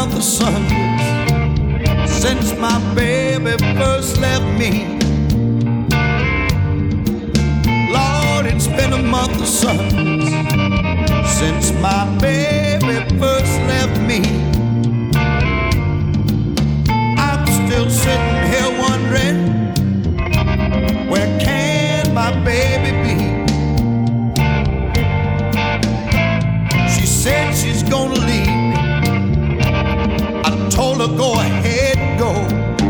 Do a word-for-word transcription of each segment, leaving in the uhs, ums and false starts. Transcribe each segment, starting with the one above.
month of Sundays since my baby first left me. Lord, it's been a month of Sundays since my baby first left me. I'm still sitting here wondering, where can my baby be? She said she's gonna leave me. I told her go ahead and go.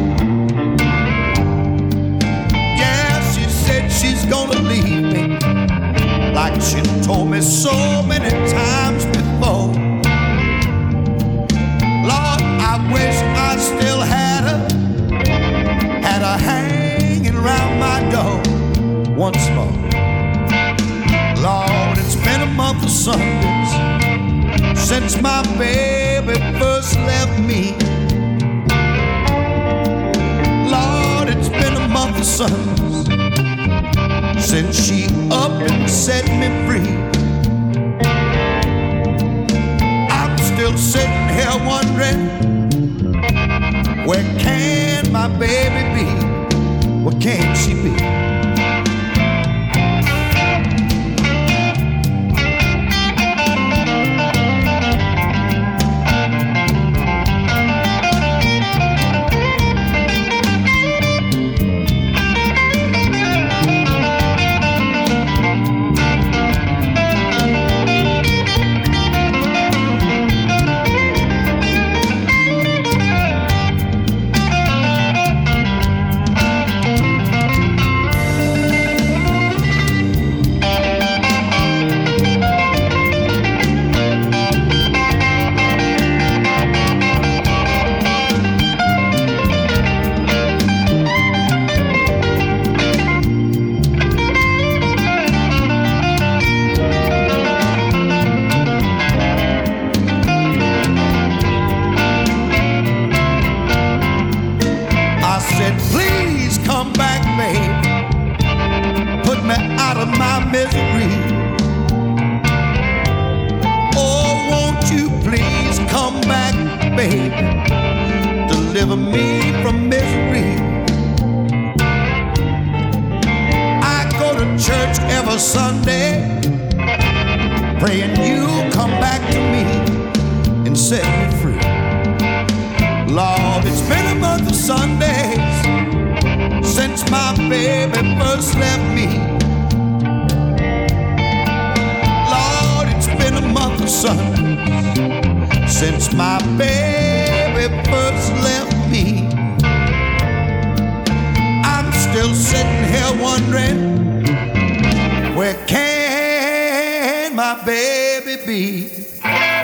Yeah, she said she's gonna leave me, like she told me so many times before. Lord, I wish I still had her, had her hanging around my door once more. Lord, it's been a month of Sundays since my baby first left me. Lord, it's been a month of Sundays since she up and set me free. I'm still sitting here wondering, where can my baby be? Where can she be? Please come back, babe. Put me out of my misery. Oh, won't you please come back, babe. Deliver me from misery. I go to church every Sunday, praying you'll come back to me and set me free. Lord, it's been a month of Sundays since my baby first left me. Lord, it's been a month of Sundays since my baby first left me. I'm still sitting here wondering, where can my baby be?